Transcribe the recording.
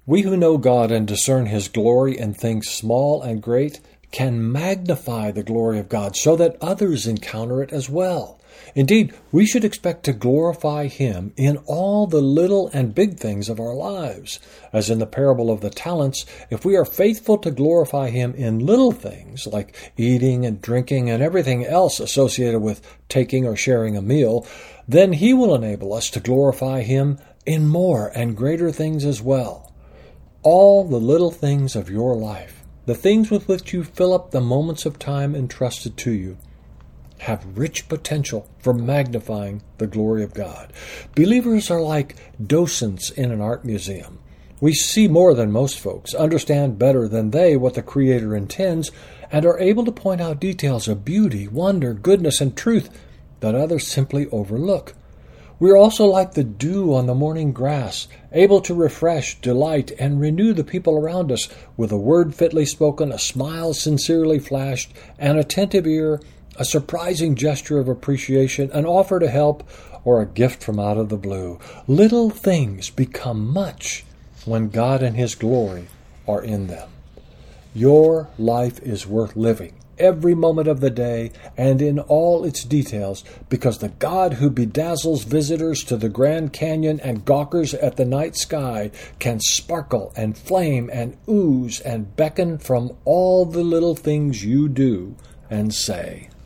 We who know God and discern His glory in things small and great can magnify the glory of God so that others encounter it as well. Indeed, we should expect to glorify Him in all the little and big things of our lives. As in the parable of the talents, if we are faithful to glorify Him in little things like eating and drinking and everything else associated with taking or sharing a meal, then He will enable us to glorify Him in more and greater things as well. All the little things of your life, the things with which you fill up the moments of time entrusted to you, have rich potential for magnifying the glory of God. Believers are like docents in an art museum. We see more than most folks, understand better than they what the Creator intends, and are able to point out details of beauty, wonder, goodness, and truth that others simply overlook. We are also like the dew on the morning grass, able to refresh, delight, and renew the people around us with a word fitly spoken, a smile sincerely flashed, an attentive ear, a surprising gesture of appreciation, an offer to help, or a gift from out of the blue. Little things become much when God and His glory are in them. Your life is worth living every moment of the day and in all its details, because the God who bedazzles visitors to the Grand Canyon and gawkers at the night sky can sparkle and flame and ooze and beckon from all the little things you do and say.